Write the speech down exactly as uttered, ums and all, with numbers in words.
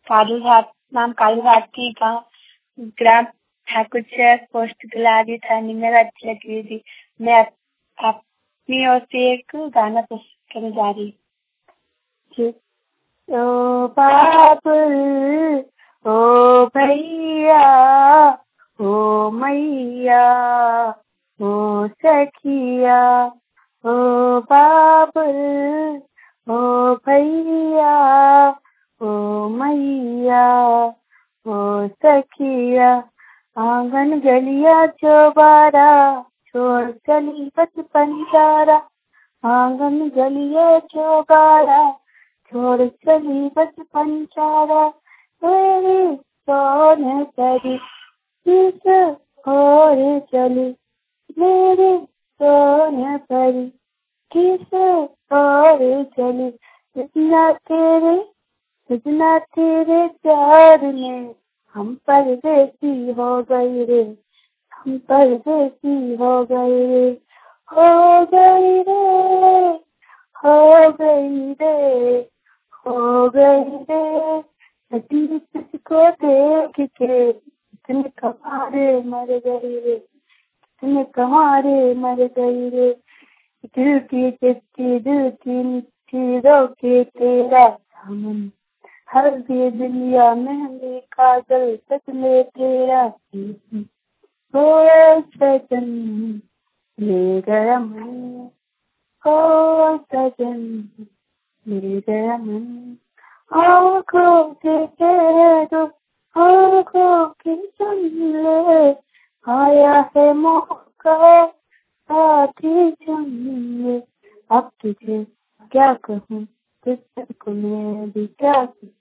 काजल भारती, नाम काजल भारती, गाँव ग्राम ठाकुरचक, पोस्ट दुलारी, थाने में राज्य लगी थी। मैं आप, अपनी ओर से एक गाना प्रस्तुत करने जा रही हूँ। ओ बाबुल, ओ भैया, ओ मैया, ओ सखिया, ओ बाबुल, ओ भैया, ओ मैया, ओ सखिया, आंगन गलिया चौबारा, छोड़ चली बचपन सारा। आंगन गलिया चौबारा, छोड़ चली बचपन सारा। मेरी सोन परी किस ओर चली, मेरी सोन परी किस ओर चली। सजना तेरे, सजना तेरे प्यार में हम परदेसी हो गए रे, हम परदेसी हो गए रे, हो गई रे, हो गई रे, हो गई रे। नदी तुझको देख के इतने कमारे मर गई रे, इतने कमारे मर गई रे। दिल की चिट्ठी, दिल की मिट्टी, रोके तेरा दामन, हर दे दुनिया मेहंदी काजल, सच में तेरा हो सजन ले गया मन, हो सजन ले गया मन। आँखों के कह दो, आँखों की सुन ले, आया है मौका साथी चुन ले। अब तुझे क्या कहूँ, तुझको मैं भी क्या कहूँ।